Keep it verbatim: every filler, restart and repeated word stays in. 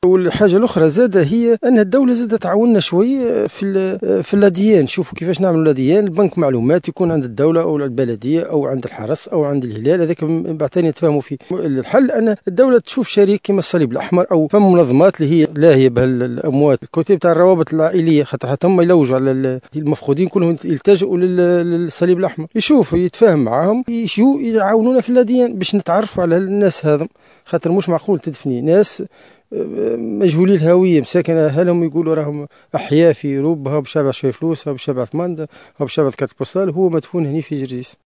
والحاجه الاخرى زاد هي ان الدوله زادت تعاوننا شوي في في الاديان. شوفوا كيفاش نعملوا الاديان، البنك معلومات يكون عند الدوله او البلديه او عند الحرس او عند الهلال، هذاك من بعد ثاني نتفاهموا فيه. الحل ان الدوله تشوف شريك كما الصليب الاحمر او فما منظمات اللي هي لاهيه بهالاموات، الكتيب تاع الروابط العائليه، خاطر حتى هم يلوجوا على المفقودين كلهم يلتجئوا للصليب الاحمر، يشوف يتفاهم معاهم يشو يعاونونا في الاديان باش نتعرفوا على الناس هذم. خاطر مش معقول تدفني ناس مجهولي الهويه مساكن اهلهم يقولوا راهم احياء في اوروبا، بشبع شويه فلوس، بشبع ثمانده، بشبع كارت بوستال، هو مدفون هنا في جرجيس.